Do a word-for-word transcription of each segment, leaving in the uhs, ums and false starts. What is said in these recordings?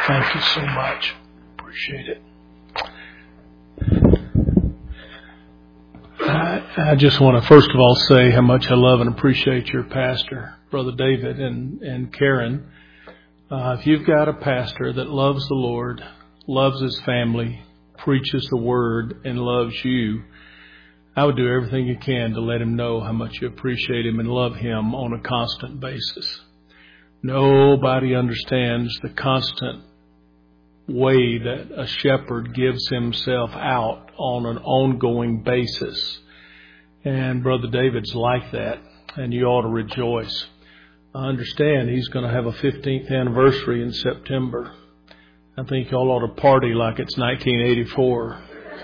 Thank you so much. Appreciate it. I, I just want to first of all say how much I love and appreciate your pastor, Brother David and, and Karen. Uh, if you've got a pastor that loves the Lord, loves his family, preaches the word, and loves you, I would do everything you can to let him know how much you appreciate him and love him on a constant basis. Nobody understands the constant way that a shepherd gives himself out on an ongoing basis. And Brother David's like that, and you ought to rejoice. I understand he's going to have a fifteenth anniversary in September. I think y'all ought to party like it's nineteen eighty-four.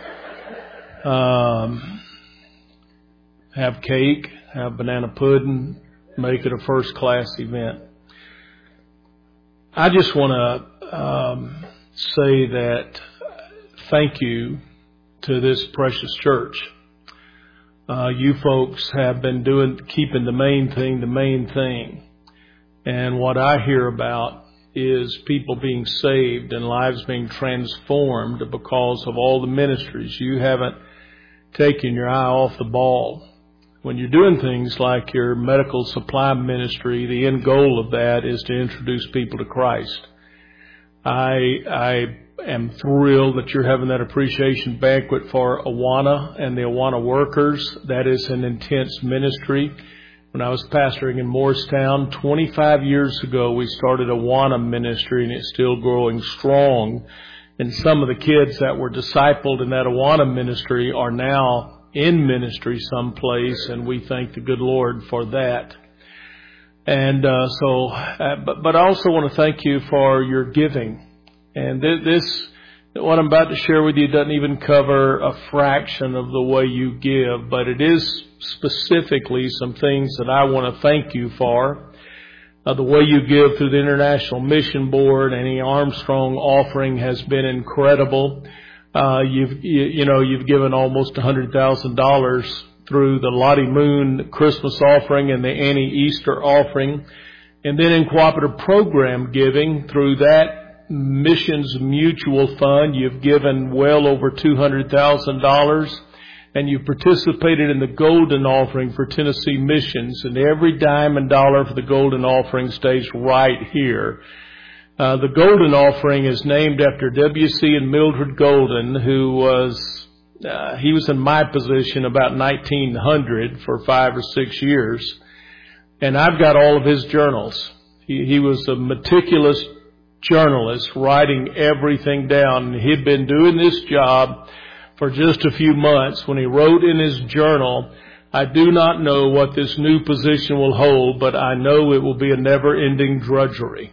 Um, have cake, have banana pudding, make it a first-class event. I just want to um, say that thank you to this precious church. Uh, you folks have been doing, keeping the main thing the main thing. And what I hear about is people being saved and lives being transformed because of all the ministries. You haven't taken your eye off the ball. When you're doing things like your medical supply ministry, the end goal of that is to introduce people to Christ. I I am thrilled that you're having that appreciation banquet for Awana and the Awana workers. That is an intense ministry. When I was pastoring in Morristown twenty-five years ago, we started Awana ministry, and it's still growing strong. And some of the kids that were discipled in that Awana ministry are now in ministry someplace, and we thank the good Lord for that. And uh, so, uh, but, but I also want to thank you for your giving. And th- this, what I'm about to share with you doesn't even cover a fraction of the way you give, but it is specifically some things that I want to thank you for. Uh, the way you give through the International Mission Board and the Armstrong offering has been incredible. Uh, you've, you, you know, you've given almost one hundred thousand dollars through the Lottie Moon Christmas offering and the Annie Easter offering. And then in cooperative program giving through that Missions Mutual Fund, you've given well over two hundred thousand dollars. And you participated in the Golden Offering for Tennessee Missions. And every dime and dollar for the Golden Offering stays right here. Uh, the Golden Offering is named after W C and Mildred Golden, who was, uh, he was in my position about nineteen hundred for five or six years. And I've got all of his journals. He, he was a meticulous journalist, writing everything down. And he'd been doing this job for just a few months when he wrote in his journal, "I do not know what this new position will hold, but I know it will be a never-ending drudgery."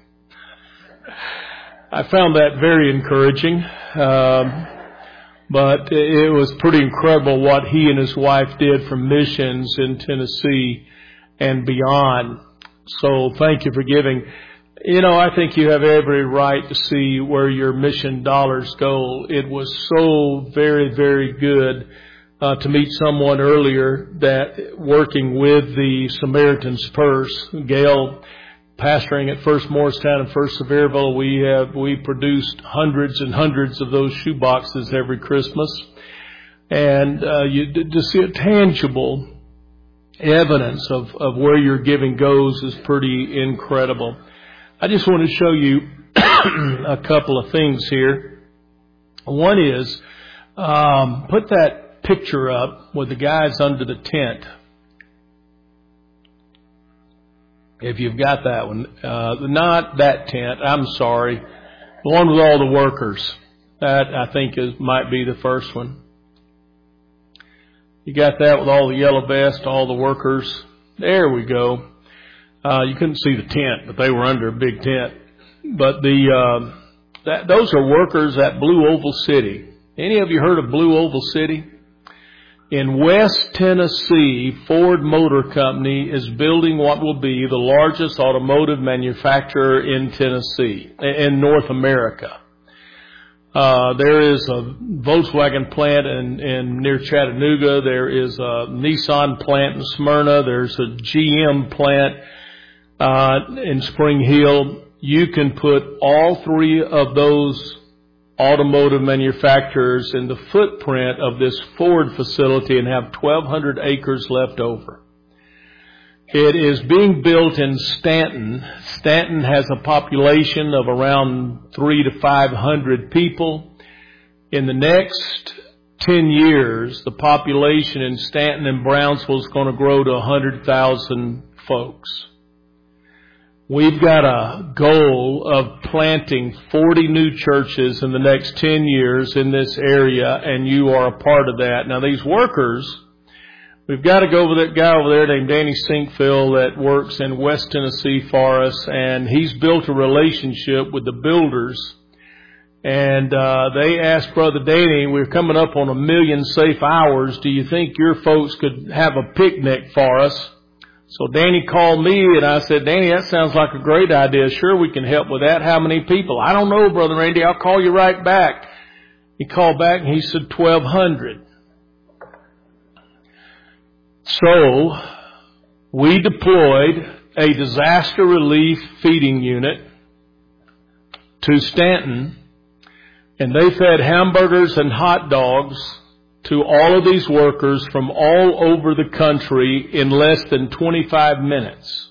I found that very encouraging, um, but it was pretty incredible what he and his wife did for missions in Tennessee and beyond. So thank you for giving. You know, I think you have every right to see where your mission dollars go. It was so very, very good uh, to meet someone earlier that working with the Samaritan's Purse, Gail, pastoring at First Morristown and First Sevierville, we have we produced hundreds and hundreds of those shoe boxes every Christmas, and uh, you to see a tangible evidence of of where your giving goes is pretty incredible. I just want to show you a couple of things here. One is, um, put that picture up with the guys under the tent. If you've got that one. Uh, not that tent, I'm sorry. The one with all the workers. That, I think, is might be the first one. You got that with all the yellow vests, all the workers. There we go. Uh, you couldn't see the tent, but they were under a big tent. But the uh, that, those are workers at Blue Oval City. Any of you heard of Blue Oval City? In West Tennessee, Ford Motor Company is building what will be the largest automotive manufacturer in Tennessee, in North America. Uh, there is a Volkswagen plant in, in near Chattanooga. There is a Nissan plant in Smyrna. There's a G M plant uh, in Spring Hill. you can put all three of those automotive manufacturers in the footprint of this Ford facility and have twelve hundred acres left over. It is being built in Stanton. Stanton has a population of around three to five hundred people. In the next ten years, the population in Stanton and Brownsville is going to grow to one hundred thousand folks. We've got a goal of planting forty new churches in the next ten years in this area, and you are a part of that. Now, these workers, we've got to go with that guy over there named Danny Sinkfield that works in West Tennessee for us, and he's built a relationship with the builders. And uh they asked Brother Danny, we're coming up on a million safe hours. Do you think your folks could have a picnic for us? So Danny called me, and I said, Danny, that sounds like a great idea. Sure, we can help with that. How many people? I don't know, Brother Randy. I'll call you right back. He called back, and he said twelve hundred. So we deployed a disaster relief feeding unit to Stanton, and they fed hamburgers and hot dogs to all of these workers from all over the country in less than twenty-five minutes.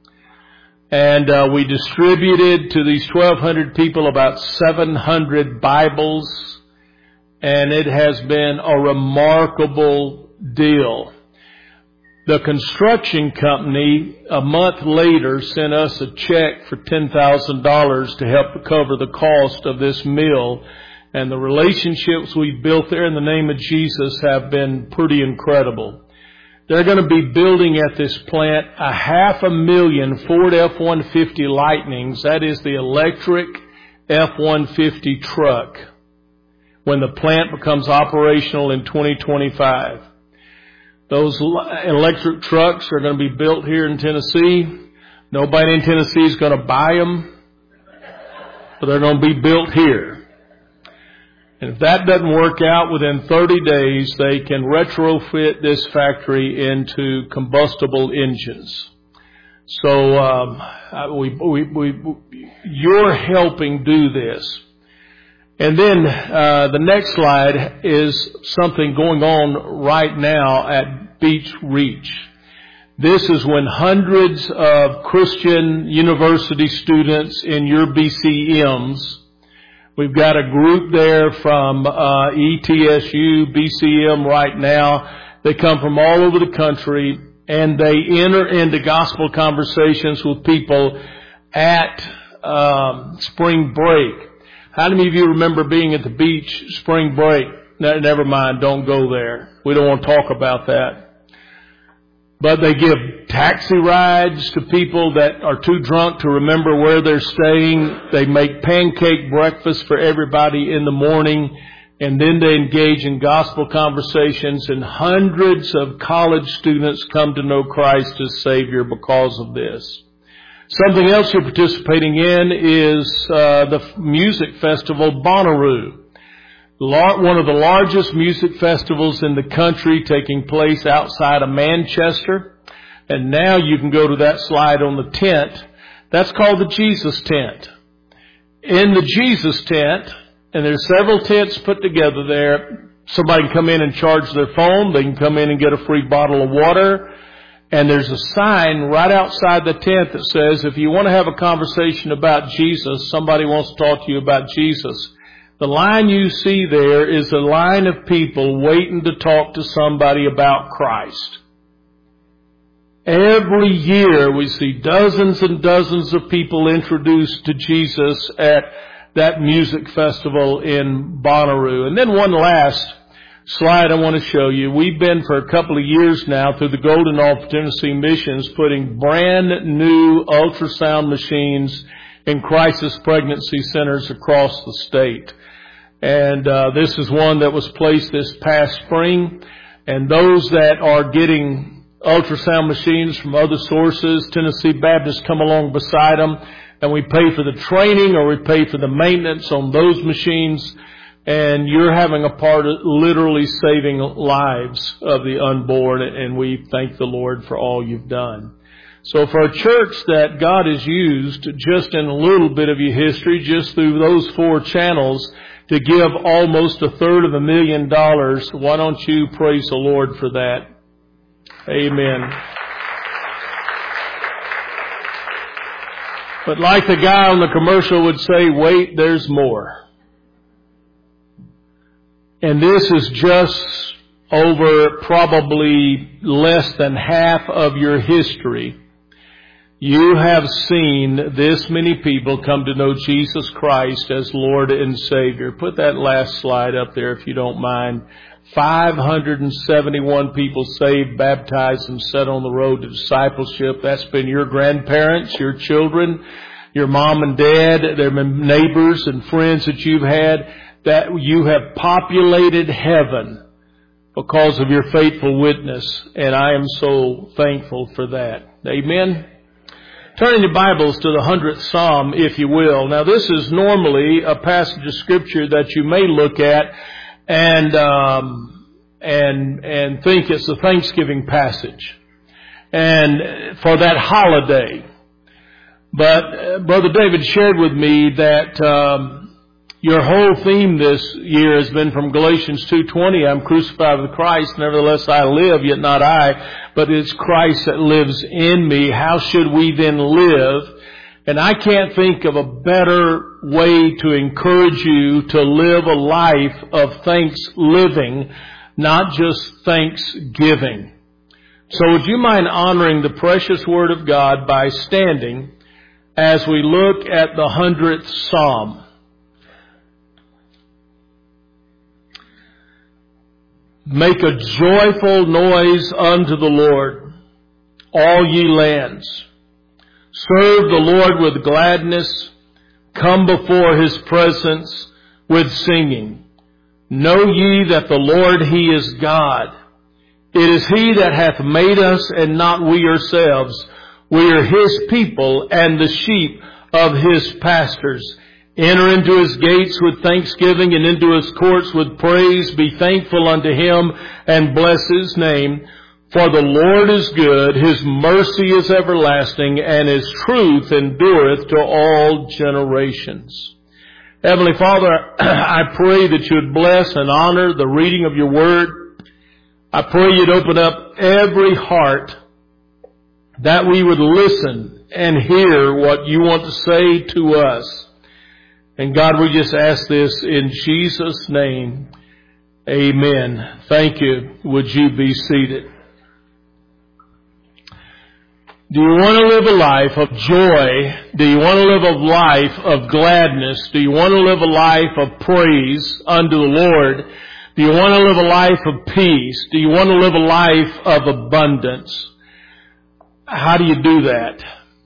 And uh, we distributed to these twelve hundred people about seven hundred Bibles, and it has been a remarkable deal. The construction company, a month later, sent us a check for ten thousand dollars to help cover the cost of this mill. And the relationships we've built there in the name of Jesus have been pretty incredible. They're going to be building at this plant a half a million Ford F one fifty Lightnings. That is the electric F one fifty truck when the plant becomes operational in twenty twenty-five. Those electric trucks are going to be built here in Tennessee. Nobody in Tennessee is going to buy them, but they're going to be built here. And if that doesn't work out, within thirty days, they can retrofit this factory into combustible engines. So um, we, we, we, you're helping do this. And then uh, the next slide is something going on right now at Beach Reach. This is when hundreds of Christian university students in your B C Ms, we've got a group there from uh, E T S U, B C M right now. They come from all over the country, and they enter into gospel conversations with people at um, spring break. How many of you remember being at the beach spring break? No, never mind, don't go there. We don't want to talk about that. But they give taxi rides to people that are too drunk to remember where they're staying. They make pancake breakfast for everybody in the morning. And then they engage in gospel conversations. And hundreds of college students come to know Christ as Savior because of this. Something else you're participating in is uh, the music festival Bonnaroo. One of the largest music festivals in the country, taking place outside of Manchester. And now you can go to that slide on the tent. That's called the Jesus Tent. In the Jesus Tent, and there's several tents put together there, somebody can come in and charge their phone. They can come in and get a free bottle of water. And there's a sign right outside the tent that says, if you want to have a conversation about Jesus, somebody wants to talk to you about Jesus. The line you see there is a line of people waiting to talk to somebody about Christ. Every year we see dozens and dozens of people introduced to Jesus at that music festival in Bonnaroo. And then one last slide I want to show you. We've been for a couple of years now through the Golden Altar Tennessee Missions putting brand new ultrasound machines in crisis pregnancy centers across the state. And uh, this is one that was placed this past spring. And those that are getting ultrasound machines from other sources, Tennessee Baptists come along beside them, and we pay for the training or we pay for the maintenance on those machines. And you're having a part of literally saving lives of the unborn, and we thank the Lord for all you've done. So for a church that God has used just in a little bit of your history, just through those four channels, to give almost a third of a million dollars, why don't you praise the Lord for that? Amen. But like the guy on the commercial would say, wait, there's more. And this is just over probably less than half of your history. You have seen this many people come to know Jesus Christ as Lord and Savior. Put that last slide up there if you don't mind. five hundred seventy-one people saved, baptized, and set on the road to discipleship. That's been your grandparents, your children, your mom and dad, their neighbors and friends that you've had. That you have populated heaven because of your faithful witness, and I am so thankful for that. Amen. Turn your Bibles to the hundredth Psalm, if you will. Now, this is normally a passage of Scripture that you may look at and um, and and think it's a Thanksgiving passage, and for that holiday. But uh, Brother David shared with me that Um, your whole theme this year has been from Galatians two twenty, I'm crucified with Christ, nevertheless I live, yet not I, but it's Christ that lives in me. How should we then live? And I can't think of a better way to encourage you to live a life of thanks living, not just thanksgiving. So would you mind honoring the precious Word of God by standing as we look at the hundredth Psalm? Make a joyful noise unto the Lord, all ye lands. Serve the Lord with gladness. Come before His presence with singing. Know ye that the Lord, He is God. It is He that hath made us, and not we ourselves. We are His people, and the sheep of His pastures. Enter into His gates with thanksgiving, and into His courts with praise. Be thankful unto Him, and bless His name. For the Lord is good, His mercy is everlasting, and His truth endureth to all generations. Heavenly Father, I pray that you would bless and honor the reading of your word. I pray you'd open up every heart that we would listen and hear what you want to say to us. And God, we just ask this in Jesus' name. Amen. Thank you. Would you be seated? Do you want to live a life of joy? Do you want to live a life of gladness? Do you want to live a life of praise unto the Lord? Do you want to live a life of peace? Do you want to live a life of abundance? How do you do that?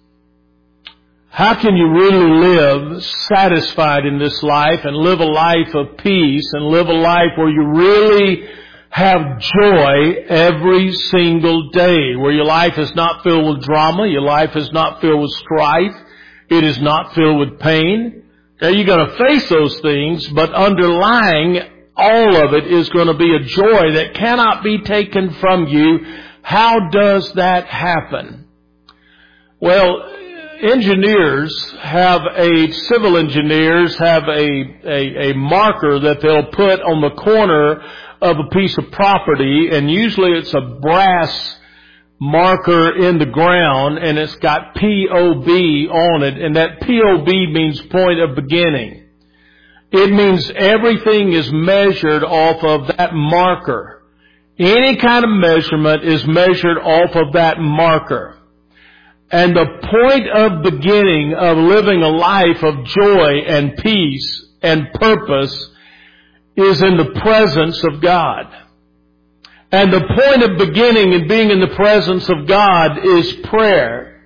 How can you really live satisfied in this life and live a life of peace and live a life where you really have joy every single day, where your life is not filled with drama, your life is not filled with strife, it is not filled with pain? Now, you're going to face those things, but underlying all of it is going to be a joy that cannot be taken from you. How does that happen? Well, engineers have a, civil engineers have a, a, a marker that they'll put on the corner of a piece of property, and usually it's a brass marker in the ground, and it's got P O B on it, and that P O B means point of beginning. It means everything is measured off of that marker. Any kind of measurement is measured off of that marker. And the point of beginning of living a life of joy and peace and purpose is in the presence of God. And the point of beginning in being in the presence of God is prayer.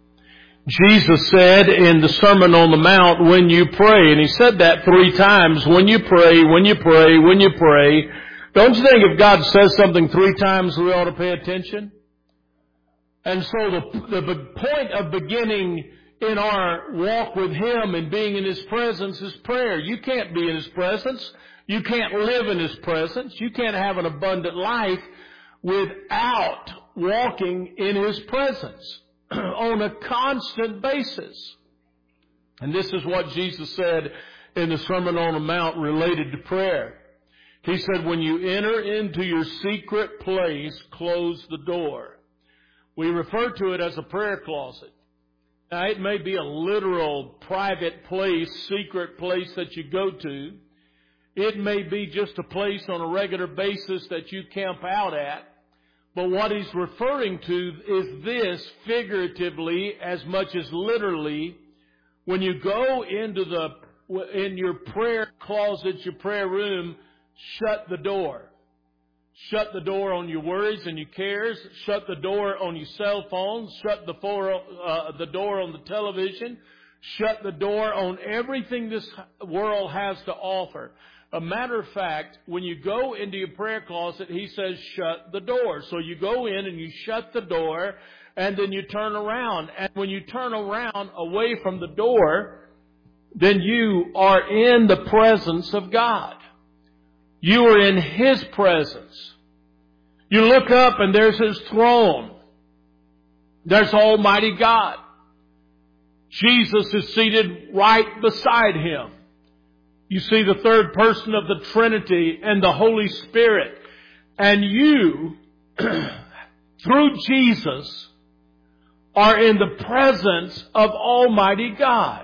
Jesus said in the Sermon on the Mount, when you pray, and He said that three times, when you pray, when you pray, when you pray. Don't you think if God says something three times, we ought to pay attention? And so the, the point of beginning in our walk with Him and being in His presence is prayer. You can't be in His presence. You can't live in His presence. You can't have an abundant life without walking in His presence. on a constant basis. And this is what Jesus said in the Sermon on the Mount related to prayer. He said, when you enter into your secret place, close the door. We refer to it as a prayer closet. Now, it may be a literal private place, secret place that you go to. It may be just a place on a regular basis that you camp out at. But what he's referring to is this figuratively as much as literally. When you go into the, in your prayer closet, your prayer room, shut the door. Shut the door on your worries and your cares. Shut the door on your cell phones. Shut the, for, uh, the door on the television. Shut the door on everything this world has to offer. A matter of fact, when you go into your prayer closet, he says shut the door. So you go in and you shut the door, and then you turn around. And when you turn around away from the door, then you are in the presence of God. You are in His presence. You look up and there's His throne. There's Almighty God. Jesus is seated right beside Him. You see the third person of the Trinity and the Holy Spirit. And you, through Jesus, are in the presence of Almighty God.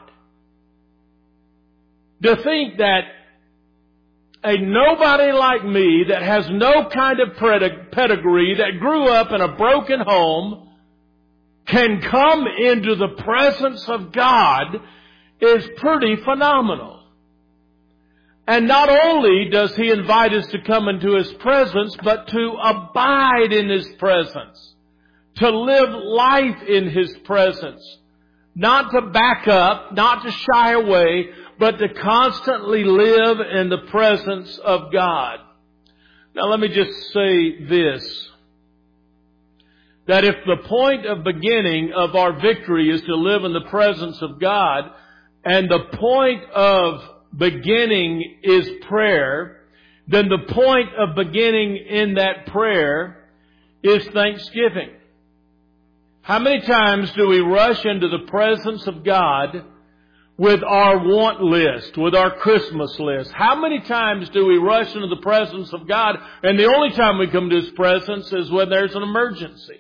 To think that a nobody like me that has no kind of pedigree, that grew up in a broken home, can come into the presence of God is pretty phenomenal. And not only does He invite us to come into His presence, but to abide in His presence. To live life in His presence. Not to back up, not to shy away, but to constantly live in the presence of God. Now let me just say this. That if the point of beginning of our victory is to live in the presence of God, and the point of beginning is prayer, then the point of beginning in that prayer is thanksgiving. How many times do we rush into the presence of God with our want list, with our Christmas list? How many times do we rush into the presence of God and the only time we come to His presence is when there's an emergency?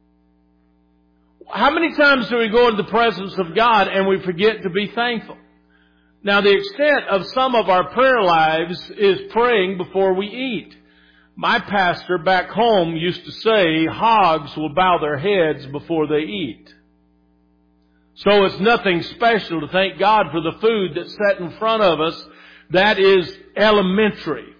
How many times do we go into the presence of God and we forget to be thankful? Now, the extent of some of our prayer lives is praying before we eat. My pastor back home used to say, hogs will bow their heads before they eat. So it's nothing special to thank God for the food that's set in front of us. That is elementary.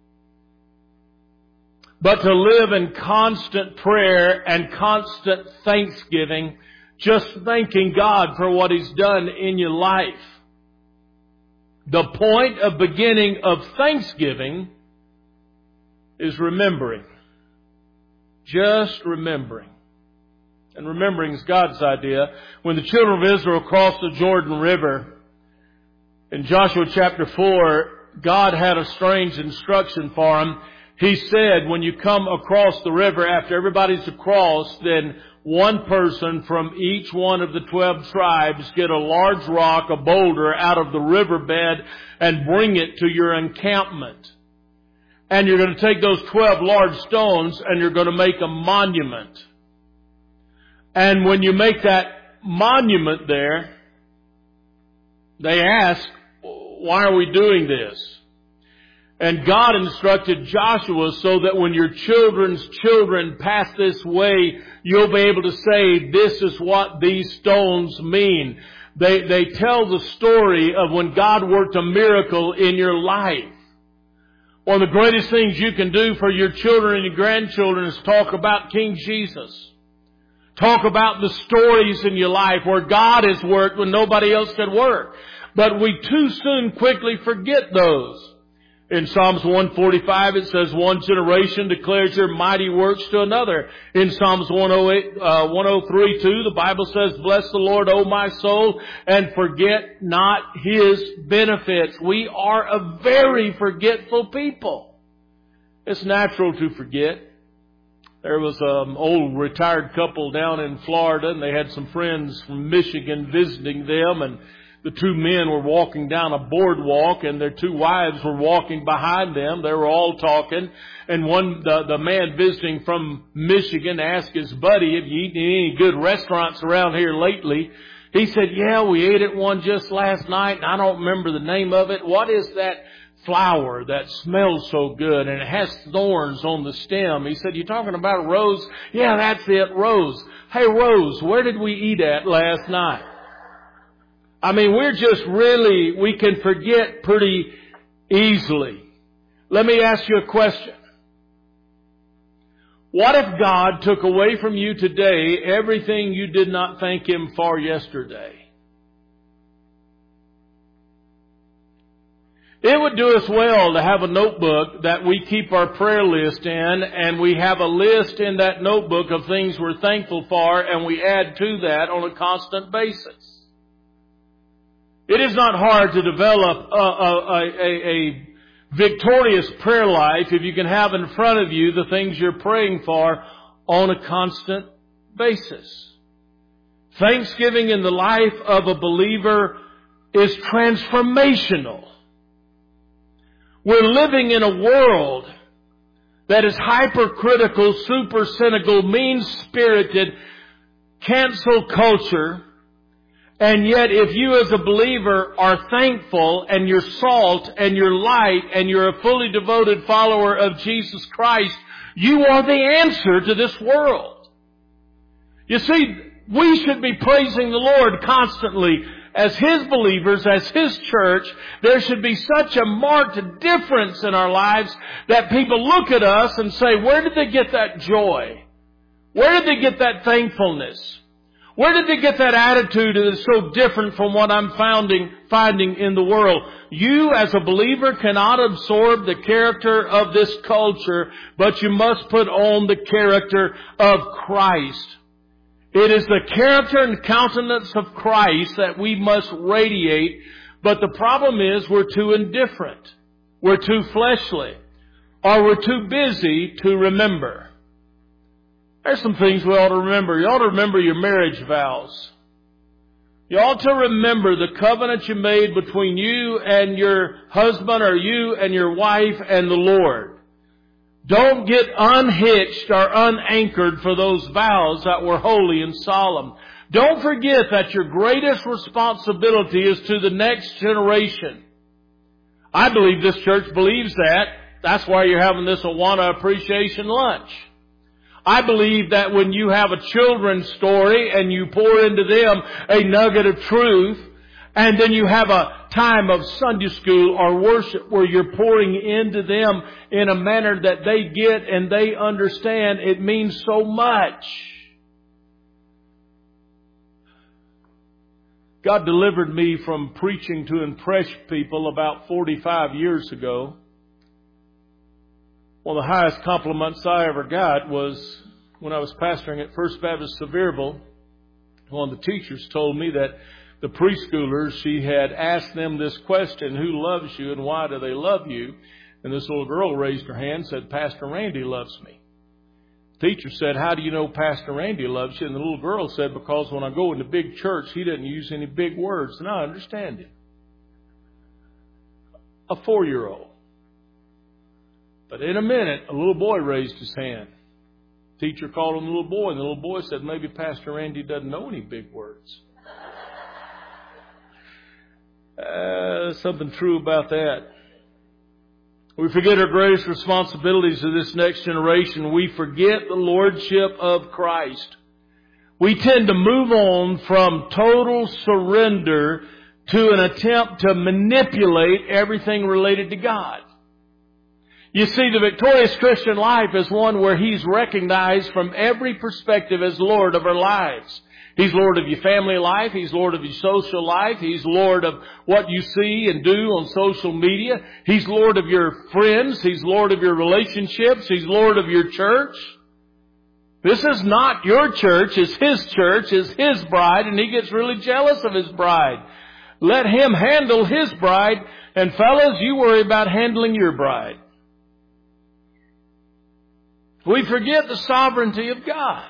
But to live in constant prayer and constant thanksgiving, just thanking God for what He's done in your life. The point of beginning of thanksgiving is remembering. Just remembering. And remembering is God's idea. When the children of Israel crossed the Jordan River, in Joshua chapter four, God had a strange instruction for them. He said, when you come across the river, after everybody's across, then one person from each one of the twelve tribes get a large rock, a boulder, out of the riverbed and bring it to your encampment. And you're going to take those twelve large stones and you're going to make a monument. And when you make that monument there, they ask, why are we doing this? And God instructed Joshua so that when your children's children pass this way, you'll be able to say, this is what these stones mean. They, they tell the story of when God worked a miracle in your life. One of the greatest things you can do for your children and your grandchildren is talk about King Jesus. Talk about the stories in your life where God has worked when nobody else could work. But we too soon quickly forget those. In Psalms one forty-five, it says, one generation declares your mighty works to another. In Psalms one oh eight, uh, one oh three, two, the Bible says, bless the Lord, O my soul, and forget not His benefits. We are a very forgetful people. It's natural to forget. There was an old retired couple down in Florida, and they had some friends from Michigan visiting them, and the two men were walking down a boardwalk, and their two wives were walking behind them. They were all talking, and one, the, the man visiting from Michigan asked his buddy, "Have you eaten any good restaurants around here lately?" He said, "Yeah, we ate at one just last night, and I don't remember the name of it. What is that flower that smells so good and it has thorns on the stem?" He said, "You talking about a rose?" "Yeah, that's it, Rose. Hey, Rose, where did we eat at last night?" I mean, we're just really, we can forget pretty easily. Let me ask you a question. What if God took away from you today everything you did not thank Him for yesterday? It would do us well to have a notebook that we keep our prayer list in, and we have a list in that notebook of things we're thankful for, and we add to that on a constant basis. It is not hard to develop a, a, a, a victorious prayer life if you can have in front of you the things you're praying for on a constant basis. Thanksgiving in the life of a believer is transformational. We're living in a world that is hypercritical, super cynical, mean-spirited, cancel culture. And yet, if you as a believer are thankful and you're salt and you're light and you're a fully devoted follower of Jesus Christ, you are the answer to this world. You see, we should be praising the Lord constantly. As His believers, as His church, there should be such a marked difference in our lives that people look at us and say, where did they get that joy? Where did they get that thankfulness? Where did they get that attitude that is so different from what I'm finding, finding in the world? You as a believer cannot absorb the character of this culture, but you must put on the character of Christ. It is the character and countenance of Christ that we must radiate, but the problem is we're too indifferent, we're too fleshly, or we're too busy to remember. There's some things we ought to remember. You ought to remember your marriage vows. You ought to remember the covenant you made between you and your husband or you and your wife and the Lord. Don't get unhitched or unanchored for those vows that were holy and solemn. Don't forget that your greatest responsibility is to the next generation. I believe this church believes that. That's why you're having this Awana Appreciation Lunch. I believe that when you have a children's story and you pour into them a nugget of truth, and then you have a time of Sunday school or worship where you're pouring into them in a manner that they get and they understand, it means so much. God delivered me from preaching to impress people about forty-five years ago. One of the highest compliments I ever got was when I was pastoring at First Baptist Sevierville. One of the teachers told me that the preschoolers, she had asked them this question, who loves you and why do they love you? And this little girl raised her hand and said, Pastor Randy loves me. The teacher said, how do you know Pastor Randy loves you? And the little girl said, because when I go into big church, he doesn't use any big words. And I understand him. A four-year-old. But in a minute, a little boy raised his hand. The teacher called on the little boy, and the little boy said, maybe Pastor Randy doesn't know any big words. Uh, something true about that. We forget our greatest responsibilities to this next generation. We forget the lordship of Christ. We tend to move on from total surrender to an attempt to manipulate everything related to God. You see, the victorious Christian life is one where He's recognized from every perspective as Lord of our lives. He's Lord of your family life. He's Lord of your social life. He's Lord of what you see and do on social media. He's Lord of your friends. He's Lord of your relationships. He's Lord of your church. This is not your church. It's His church. It's His bride, and He gets really jealous of His bride. Let Him handle His bride, and fellas, you worry about handling your bride. We forget the sovereignty of God.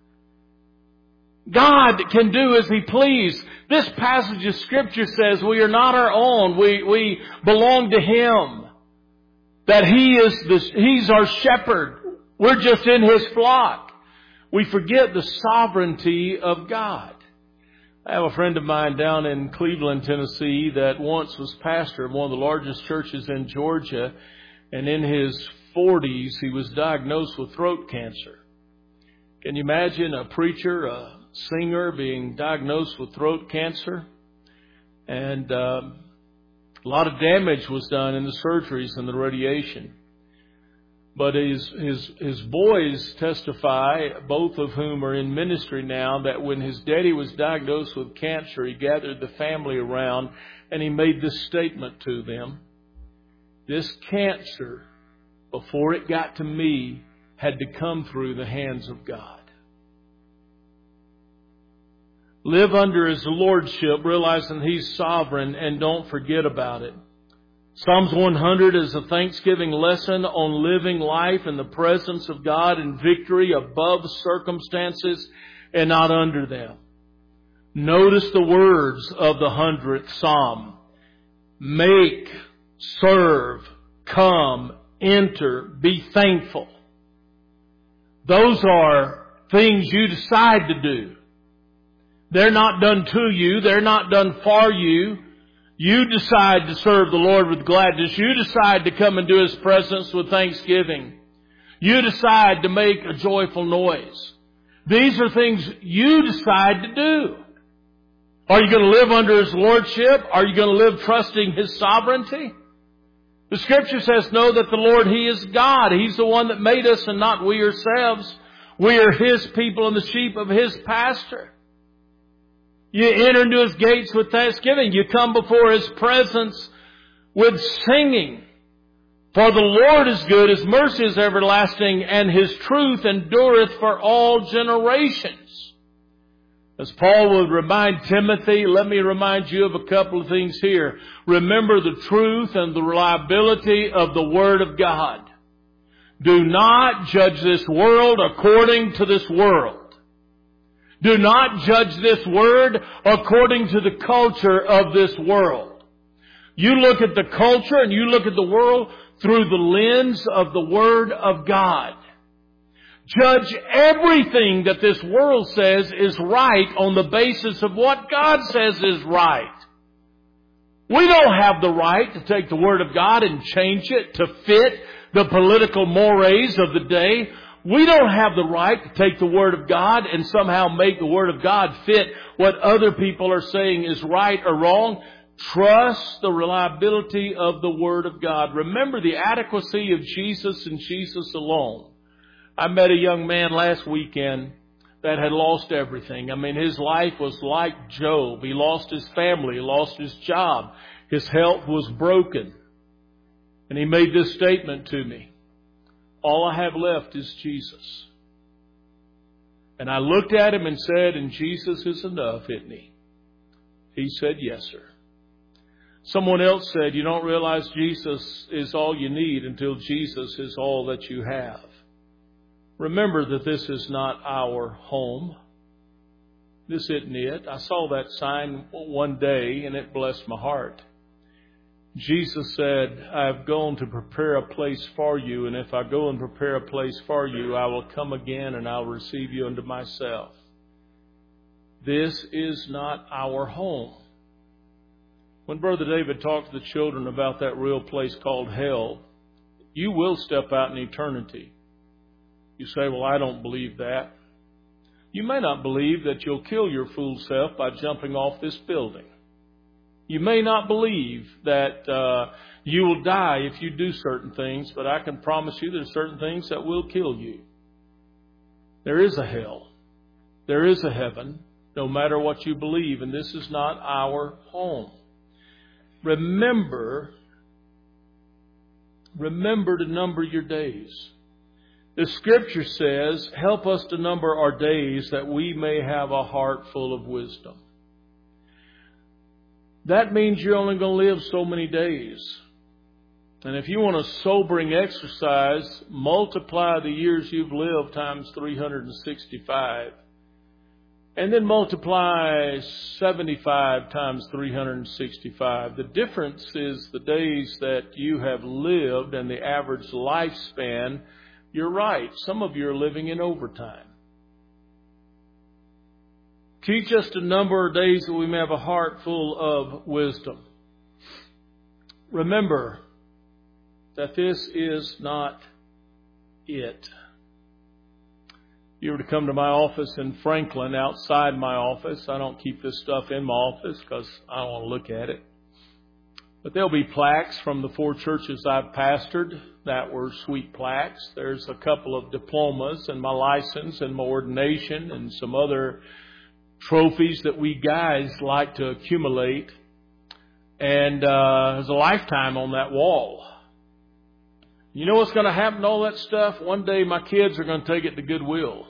God can do as He please. This passage of Scripture says we are not our own. We, we belong to Him. That He is the, He's our shepherd. We're just in His flock. We forget the sovereignty of God. I have a friend of mine down in Cleveland, Tennessee, that once was pastor of one of the largest churches in Georgia. And in his forties, he was diagnosed with throat cancer. Can you imagine a preacher, a singer being diagnosed with throat cancer? And uh, a lot of damage was done in the surgeries and the radiation. But his, his, his boys testify, both of whom are in ministry now, that when his daddy was diagnosed with cancer, he gathered the family around and he made this statement to them. This cancer, before it got to me, had to come through the hands of God. Live under His lordship, realizing He's sovereign, and don't forget about it. Psalms one hundred is a thanksgiving lesson on living life in the presence of God in victory above circumstances and not under them. Notice the words of the hundredth Psalm. Make, serve, come, enter, be thankful. Those are things you decide to do. They're not done to you. They're not done for you. You decide to serve the Lord with gladness. You decide to come into His presence with thanksgiving. You decide to make a joyful noise. These are things you decide to do. Are you going to live under His lordship? Are you going to live trusting His sovereignty? The Scripture says, know that the Lord, He is God. He's the one that made us and not we ourselves. We are His people and the sheep of His pasture. You enter into His gates with thanksgiving. You come before His presence with singing. For the Lord is good, His mercy is everlasting, and His truth endureth for all generations. As Paul would remind Timothy, let me remind you of a couple of things here. Remember the truth and the reliability of the Word of God. Do not judge this world according to this world. Do not judge this Word according to the culture of this world. You look at the culture and you look at the world through the lens of the Word of God. Judge everything that this world says is right on the basis of what God says is right. We don't have the right to take the Word of God and change it to fit the political mores of the day. We don't have the right to take the Word of God and somehow make the Word of God fit what other people are saying is right or wrong. Trust the reliability of the Word of God. Remember the adequacy of Jesus and Jesus alone. I met a young man last weekend that had lost everything. I mean, his life was like Job. He lost his family. He lost his job. His health was broken. And he made this statement to me. All I have left is Jesus. And I looked at him and said, and Jesus is enough, isn't He? He said, yes, sir. Someone else said, you don't realize Jesus is all you need until Jesus is all that you have. Remember that this is not our home. This isn't it. I saw that sign one day and it blessed my heart. Jesus said, I have gone to prepare a place for you, and if I go and prepare a place for you, I will come again and I'll receive you unto myself. This is not our home. When Brother David talked to the children about that real place called hell, you will step out in eternity. You say, well, I don't believe that. You may not believe that you'll kill your fool self by jumping off this building. You may not believe that uh, you will die if you do certain things, but I can promise you there's certain things that will kill you. There is a hell. There is a heaven, no matter what you believe, and this is not our home. Remember, remember to number your days. The Scripture says, help us to number our days that we may have a heart full of wisdom. That means you're only going to live so many days. And if you want a sobering exercise, multiply the years you've lived times three hundred sixty-five. And then multiply seventy-five times three hundred sixty-five. The difference is the days that you have lived and the average lifespan. You're right. Some of you are living in overtime. Teach us to number our days that we may have a heart full of wisdom. Remember that this is not it. If you were to come to my office in Franklin, outside my office, I don't keep this stuff in my office because I don't want to look at it. But there'll be plaques from the four churches I've pastored that were sweet plaques. There's a couple of diplomas and my license and my ordination and some other trophies that we guys like to accumulate. And uh, there's a lifetime on that wall. You know what's going to happen to all that stuff? One day my kids are going to take it to Goodwill.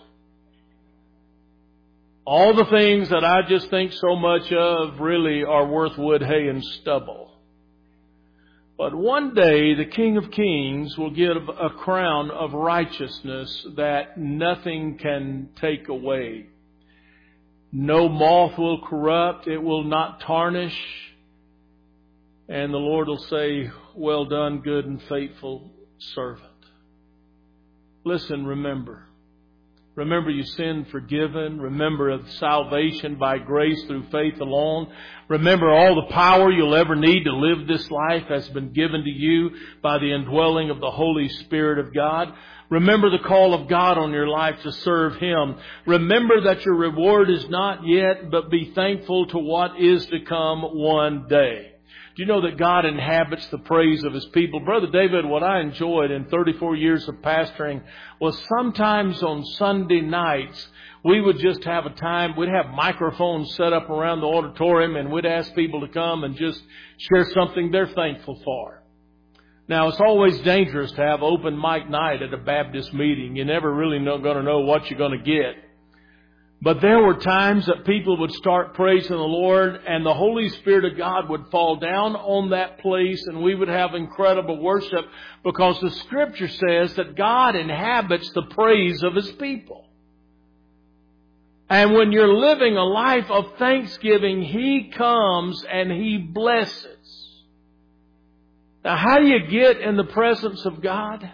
All the things that I just think so much of really are worth wood, hay, and stubble. But one day the King of Kings will give a crown of righteousness that nothing can take away. No moth will corrupt. It will not tarnish. And the Lord will say, well done, good and faithful servant. Listen, remember. Remember your sin forgiven. Remember of salvation by grace through faith alone. Remember all the power you'll ever need to live this life has been given to you by the indwelling of the Holy Spirit of God. Remember the call of God on your life to serve Him. Remember that your reward is not yet, but be thankful to what is to come one day. Do you know that God inhabits the praise of His people? Brother David, what I enjoyed in thirty-four years of pastoring was sometimes on Sunday nights, we would just have a time, we'd have microphones set up around the auditorium and we'd ask people to come and just share something they're thankful for. Now, it's always dangerous to have open mic night at a Baptist meeting. You're never really going to know what you're going to get. But there were times that people would start praising the Lord and the Holy Spirit of God would fall down on that place and we would have incredible worship because the Scripture says that God inhabits the praise of His people. And when you're living a life of thanksgiving, He comes and He blesses. Now, how do you get in the presence of God?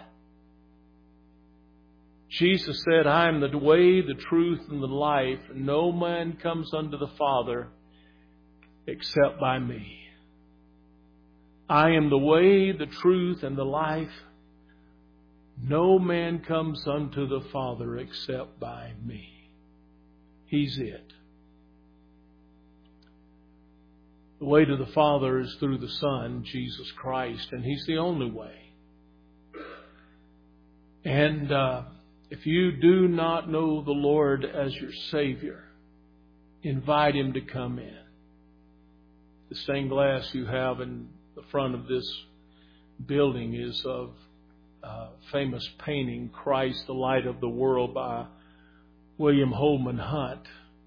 Jesus said, I am the way, the truth, and the life. No man comes unto the Father except by me. I am the way, the truth, and the life. No man comes unto the Father except by me. He's it. The way to the Father is through the Son, Jesus Christ, and He's the only way. And uh, if you do not know the Lord as your Savior, invite Him to come in. The stained glass you have in the front of this building is of a famous painting, Christ, the Light of the World, by William Holman Hunt.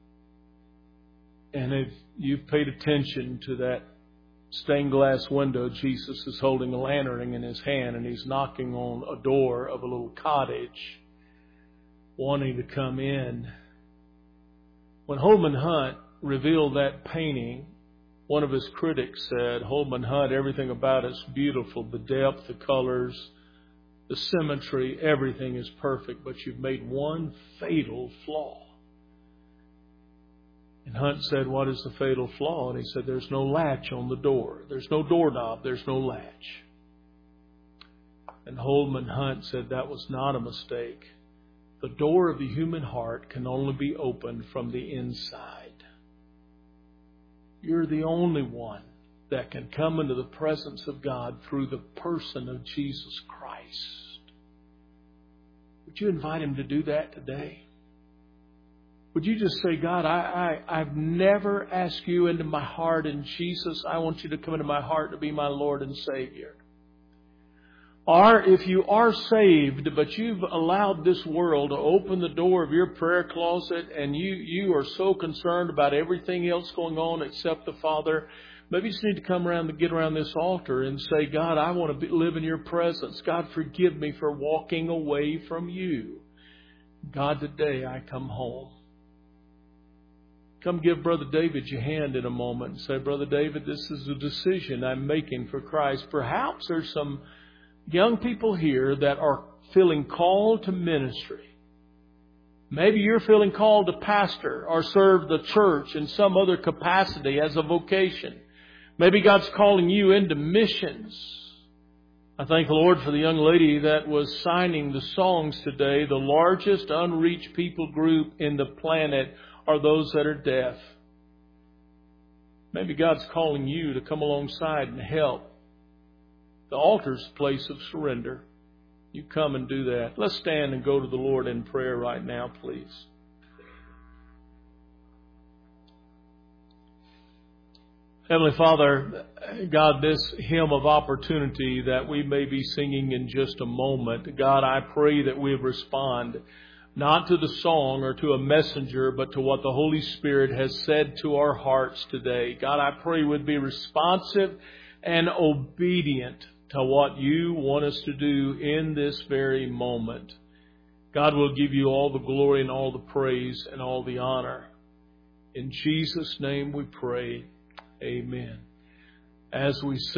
And if you've paid attention to that stained glass window, Jesus is holding a lantern in His hand and He's knocking on a door of a little cottage, wanting to come in. When Holman Hunt revealed that painting, one of his critics said, Holman Hunt, everything about it's beautiful. The depth, the colors, the symmetry, everything is perfect, but you've made one fatal flaw. And Hunt said, what is the fatal flaw? And he said, there's no latch on the door. There's no doorknob. There's no latch. And Holman Hunt said that was not a mistake. The door of the human heart can only be opened from the inside. You're the only one that can come into the presence of God through the person of Jesus Christ. Would you invite Him to do that today? Would you just say, God, I, I, I've never asked you into my heart, and Jesus, I want you to come into my heart to be my Lord and Savior. Or if you are saved, but you've allowed this world to open the door of your prayer closet and you, you are so concerned about everything else going on except the Father, Maybe you just need to come around and get around this altar and say, God, I want to be, live in your presence. God, forgive me for walking away from you. God, today I come home. Come give Brother David your hand in a moment and say, Brother David, this is a decision I'm making for Christ. Perhaps there's some young people here that are feeling called to ministry. Maybe you're feeling called to pastor or serve the church in some other capacity as a vocation. Maybe God's calling you into missions. I thank the Lord for the young lady that was signing the songs today. The largest unreached people group in the planet are those that are deaf. Maybe God's calling you to come alongside and help. The altar's a place of surrender. You come and do that. Let's stand and go to the Lord in prayer right now, please. Heavenly Father, God, this hymn of opportunity that we may be singing in just a moment, God, I pray that we respond not to the song or to a messenger, but to what the Holy Spirit has said to our hearts today. God, I pray we'd be responsive and obedient to what you want us to do in this very moment. God will give you all the glory and all the praise and all the honor. In Jesus' name we pray. Amen. As we